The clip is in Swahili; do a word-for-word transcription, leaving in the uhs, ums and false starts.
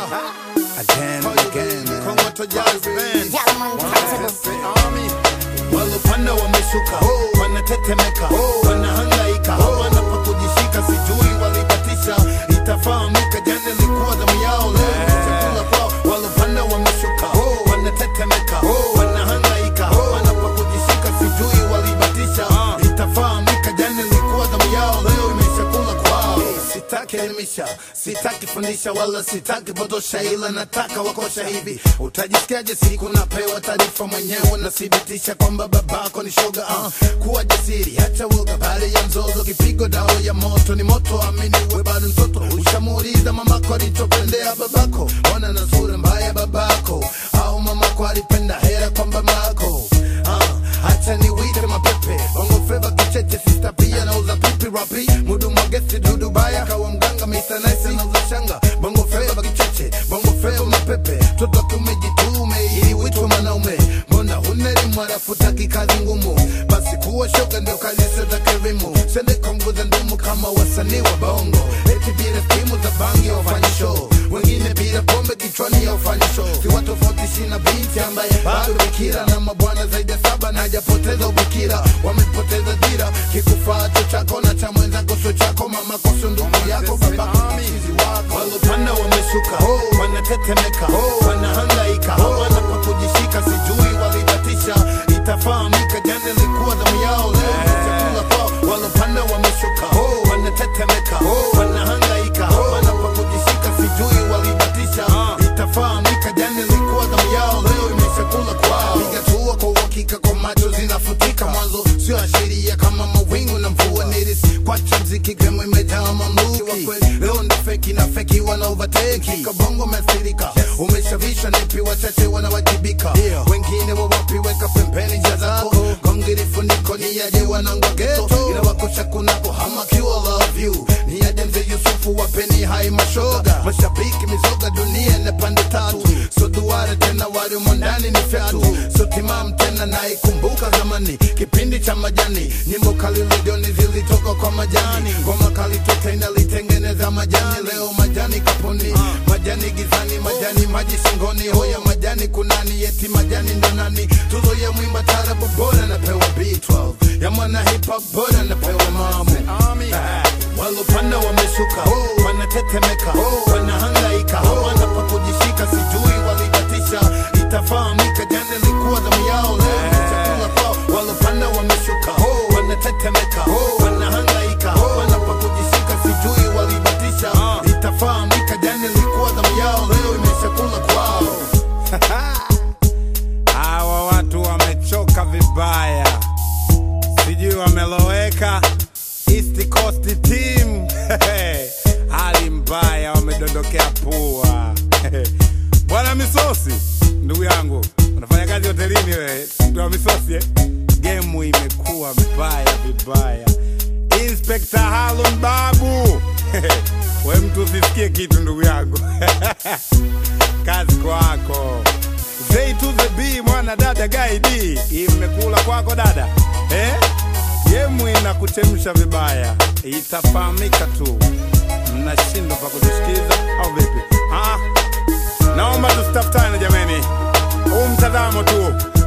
Again and again, Kwa watu jazz band Army Walupanda wameshuka Wanatetemeka Wanahangaika Hawana pa kujishika Sijui walibatisha Itafahamika jana likuwa damu yao Chakula kwao Walupanda wameshuka Wanatetemeka Wanahangaika Hawana pa kujishika Sijui walibatisha Itafahamika jana likuwa damu yao Leo imeshakula kwao Sitaki elimisha, sitaki fundisha wala sitaki bodosha ila nataka wakosha hivi. Utajisikiaje siku napewa taarifa mwenyewe nathibitisha kwamba babako ni shoga uh. Kuwa jasiri, hacha woga bali ya mzozo kipigo dawa ya moto ni moto amini we bado mtoto. Ushamuuliza mamako alichopendea babako, wana na sura mbaya babako au mamako alipenda hera kwa babako uh. Hacha ni wite mapepe, bongo feva kicheche sista pia na uza pipi rapi. Mudu mwagesi dudu baya kawa mganga mister nice na uza shanga. Bongo feva kicheche, bongo feva mapepe. Toto tumejitume ili witwe manaume. Mbona huneri mwarafutaki kazi ngumu. Basi kuwa shoga ndio kazi sotake rimu. Sende kongo za ndumu kama wasanii wa bongo. Eti bila timu za bangi wafanya show. Wengine bila pombe kichwani ya wafanya show. Si watu fotishi na binti ambaye bado bikira. Na mabwana zaidi saba na hajapoteza ubikira. Wamepoteza dira kikufacho chako na cha mwenzako sio chako. Mama koso ndugu yako babako mchizi wako. Walupanda wameshuka wanatetemeka wanahangaika hawana pa kujishika. Sijui walibatisha itafahamika jana likuwa damu yao leo chakula kwao. Walupanda wameshuka wanatetemeka wanahangaika hawana pa kujishika. Sijui walibatisha itafahamika jana likuwa damu yao leo imeshakula kwao. Piga tua kwa uhakika kwa macho zinafutika. Mwanzo sio ashiria kama mawingu na mvua niris. Kwacha mziki gemo imejaa mamluki wa kweli. Leo ndo feki na feki wana overtake. Kabongo mesirika umeshavisha nipi wachache wanawajibika. Wengine wawapi weka pembeni jazako. Gongiri funiko ni aje wanangwa geto. Ina wakosha kunako hama kiwa love you. Ni aje mze Yusufu wapeni hai mashoga. Mashabiki mizoga dunia na pande tatu. So duara tena wali mondani ni fiatu. So timam tena na ikumbuka zamani. Kipindi cha majani nyimbo kali redioni zilitoka kwa majani. Ngoma kali toka inalitengeneza majani. Leo majani kaponi majani gizani majani maji shingoni. Hoya majani kunani yeti majani ndo nani. Tuzo ya mwimba tarabu bora napewa B twelve. Ya mwana hip hop bora napewa mamu. Walupanda wameshuka wanatetemeka wanahangaika hawana pa kujishika. Sijui walibatisha itafahamika jana likuwa damu yao leo chakula kwao. Walupanda wameshuka wanatetemeka wanahangaika hawana pa kujishika. Sijui walibatisha itafahamika jana likuwa damu yao leo imeshakula kwao. Hawa watu wamechoka vibaya, sijui wameloweka. East Coast team hali mbaya, wamedondokea pua. Bwana Misosi, ndugu yangu, unafanya kazi hotelini wewe, mtu wa Misosi eh? Game imekuwa mbaya vibaya. Inspector Harun Babu wewe mtu usisikie kitu ndugu yangu. Kazi kwako. Say to the B mwana dada guide, imekula kwako dada eh? Game inakuchemsha vibaya, itafahamika tu. Mnashindwa pa kutusikiza au vipi? Ah, naomba tustafutane jameni. Huu mtazamo tu